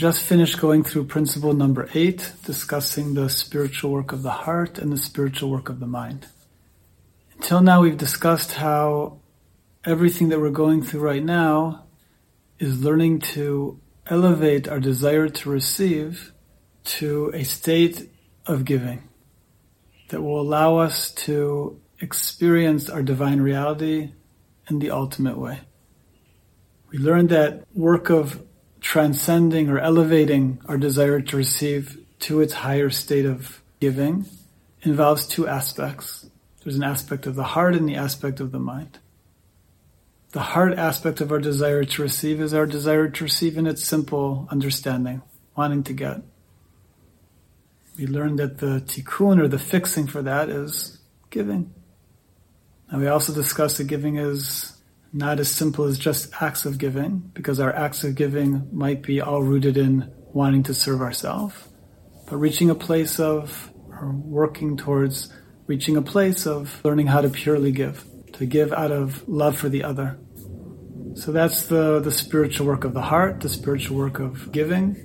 just finished going through principle number 8, discussing the spiritual work of the heart and the spiritual work of the mind. Until now, we've discussed how everything that we're going through right now is learning to elevate our desire to receive to a state of giving that will allow us to experience our divine reality in the ultimate way. We learned that work of transcending or elevating our desire to receive to its higher state of giving involves two aspects. There's an aspect of the heart and the aspect of the mind. The heart aspect of our desire to receive is our desire to receive in its simple understanding, wanting to get. We learned that the tikkun, or the fixing for that, is giving. And we also discussed that giving is not as simple as just acts of giving, because our acts of giving might be all rooted in wanting to serve ourselves, but reaching a place of, or working towards reaching a place of learning how to purely give, to give out of love for the other. So that's the spiritual work of the heart, the spiritual work of giving.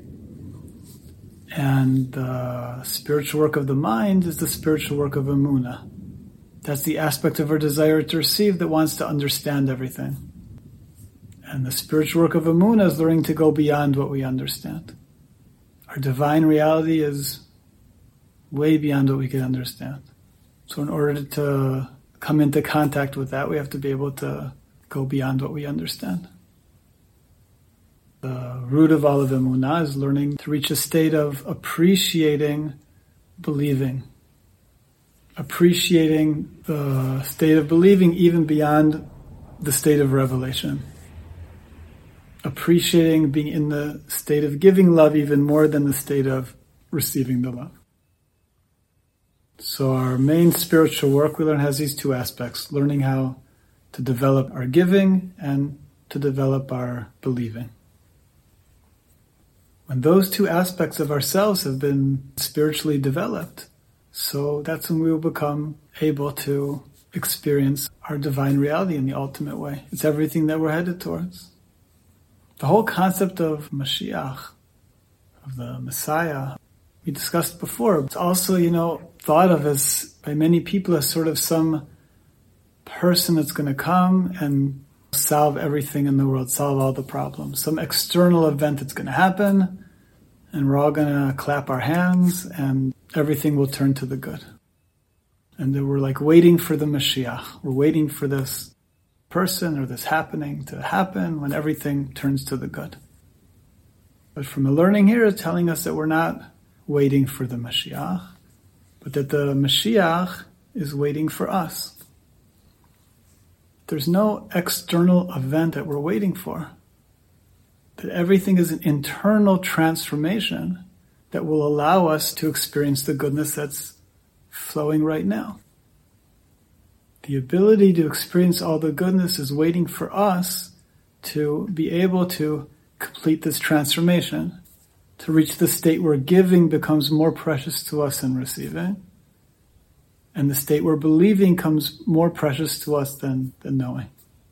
And the spiritual work of the mind is the spiritual work of emunah. That's the aspect of our desire to receive that wants to understand everything. And the spiritual work of emunah is learning to go beyond what we understand. Our divine reality is way beyond what we can understand. So in order to come into contact with that, we have to be able to go beyond what we understand. The root of all of emunah is learning to reach a state of appreciating believing. Appreciating the state of believing even beyond the state of revelation. Appreciating being in the state of giving love even more than the state of receiving the love. So our main spiritual work we learn has these two aspects, learning how to develop our giving and to develop our believing. When those two aspects of ourselves have been spiritually developed, so that's when we will become able to experience our divine reality in the ultimate way. It's everything that we're headed towards. The whole concept of Mashiach, of the Messiah, we discussed before. It's also, thought of as by many people as sort of some person that's going to come and solve everything in the world, solve all the problems. Some external event that's going to happen, and we're all going to clap our hands, and everything will turn to the good. And then we're like waiting for the Mashiach. We're waiting for this person or this happening to happen when everything turns to the good. But from the learning here, it's telling us that we're not waiting for the Mashiach, but that the Mashiach is waiting for us. There's no external event that we're waiting for. That everything is an internal transformation that will allow us to experience the goodness that's flowing right now. The ability to experience all the goodness is waiting for us to be able to complete this transformation, to reach the state where giving becomes more precious to us than receiving, and the state where believing comes more precious to us than knowing.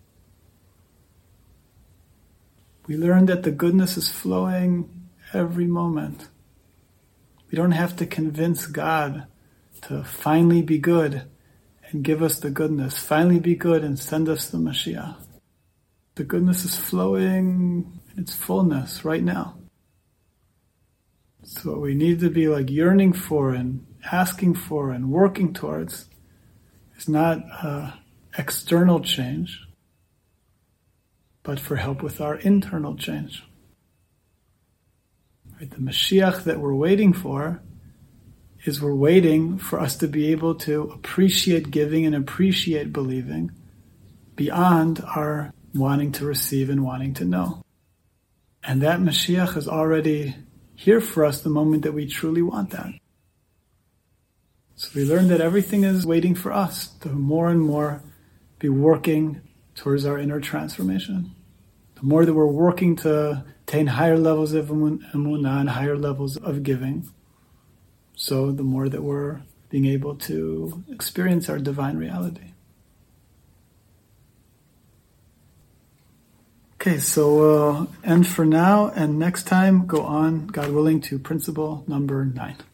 We learn that the goodness is flowing every moment. We don't have to convince God to finally be good and give us the goodness, finally be good and send us the Mashiach. The goodness is flowing in its fullness right now. So what we need to be yearning for and asking for and working towards is not external change, but for help with our internal change. Right? The Mashiach that we're waiting for is we're waiting for us to be able to appreciate giving and appreciate believing beyond our wanting to receive and wanting to know. And that Mashiach is already here for us the moment that we truly want that. So we learn that everything is waiting for us to more and more be working towards our inner transformation. The more that we're working to attain higher levels of emunah and higher levels of giving, so the more that we're being able to experience our divine reality. Okay, so we'll end for now, and next time go on, God willing, to principle number 9.